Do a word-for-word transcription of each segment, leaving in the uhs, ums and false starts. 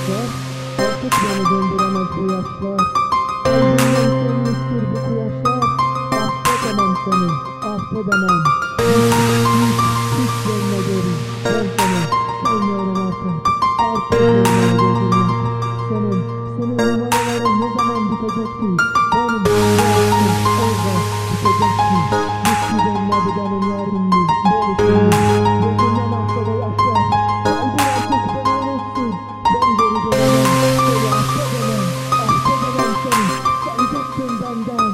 yaşlar, artık beni döndüremez bu yaşlar. Kalbimden sönmüştür bu kıyaşlar, affedemem seni, affedemem. Hiç, hiç dönme geri, ben seni sevmiyorum artık, artık görmeye gözüm yok. Senin, senin numaraların ne zaman bitecekti? Benim hayatım orada bitecekti. Gitti dönmedi benim yarimdi, bölüşümdü. Gözümden aksa da yaşlar, kalbim artık beni unutsun. Ben geri dönemem, seni affedemem, affedemem seni, sen gittin benden.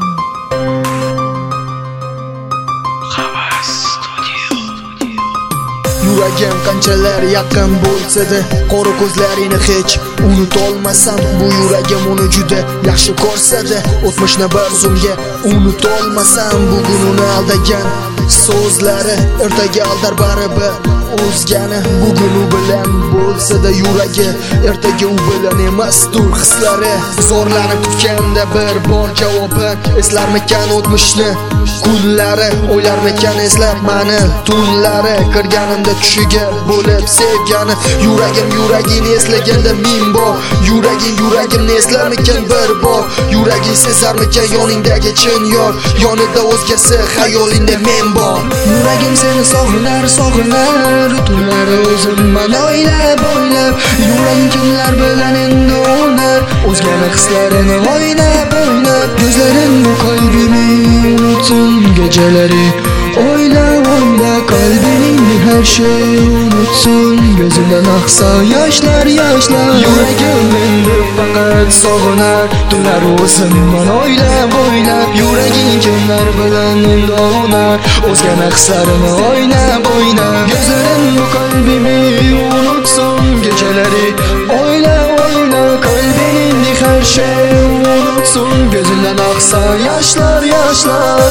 Yuragim qanchalar yaqin bo'lsa-da, qora ko'zlaringni hech unutolmasam. Bu yuragim uni juda yaxshi ko'rsada, o'tmishni bir zumga unutolmasam. Bugun uni aldagan so'zlari ertaga aldar baribir o'zgani. Bugun u bilan bo'lsa-da yuragi, ertaga u bilan emasdir hislari. Zo'rlanib kutganda bir bor javobin, eslarmikan o'tmishni kunlari, o'ylarmikan eslab mani tunlari. Kirganimda tushiga bo'lib sevgani, yuragim yuragini eslaganda ming bor. Yuraging yuragimni eslarmikan bir bor. Yuraging sezarmikan yoningdagi chin yor, yonida o'zgasi xayolingda men bor. Yuragim seni sog'inar, sog'inar, tunlari o'zimman o'ylab, o'ylab. Yuragim kimlar bilan endi o'ynar, o'zgani hislarini o'ynab, o'ynab. Gözlerin bu kalbimi unutsun geceleri, oyla oyla kalbinin her şeyi unutsun. Gözümden aksa yaşlar yaşlar, yuragim endi faqat sog'inar, tunlari o'zimman o'ylab, o'ylab. Yuraging kimlar bilan endi o'ynar, o'zgani hislarini o'ynab, o'ynab. Gözlerin bu kalbimi unutsun geceleri, oyla oyla kalbinin her şeyi unutsun. Gözünden aksa yaşlar yaşlar,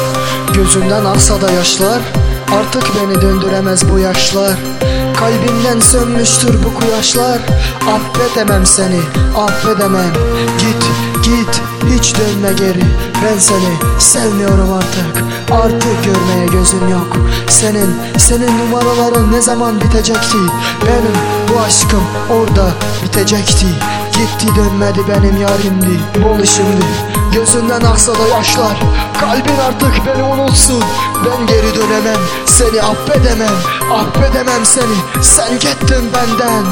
gözünden aksa da yaşlar, artık beni döndüremez bu yaşlar. Kalbimden sönmüştür bu kuyaşlar, affedemem seni, affedemem. Git git, hiç dönme geri, ben seni sevmiyorum artık, artık görmeye gözüm yok. Senin, senin numaraların ne zaman bitecekti? Benim bu aşkım orada bitecekti. Gitti dönmedi benim yarimdi, bol şimdi. Gözünden aksa da yaşlar, kalbin artık beni unutsun. Ben geri dönemem, seni affedemem, affedemem seni, sen gittin benden.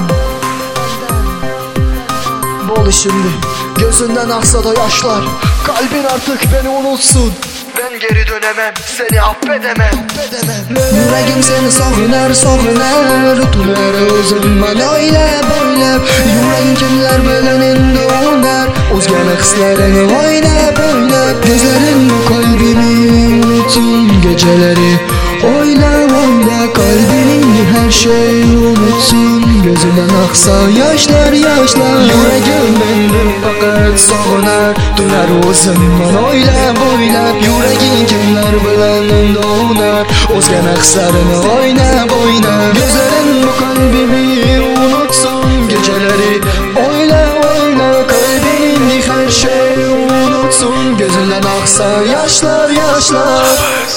Bol şimdi, gözünden aksa da yaşlar, kalbin artık beni unutsun. Ben geri dönemem, seni affedemem, affedemem. Yuragim seni sog'inar, sog'inar, tunlari o'zimman o'ylab, o'ylab. Yuragim kimlar bilan endi o'ynar, o'zgani hislarini o'ynab, o'ynab. Gözlerin bu kalbimi unutsun geceleri, oyla oyla kalbinin her şeyi unutsun. Gözünden aksa yaşlar yaşlar, yuragim endi faqat sog'inar, tunlari o'zimman o'ylab, o'ylab. Yuraging kimlar bilan endi o'ynar, o'zgani hislarini o'ynab, o'ynab. Gözlerin bu kalbimi unutsun geceleri, oyla oyla kalbinin her şeyi unutsun. Gözünden aksa yaşlar yaşlar.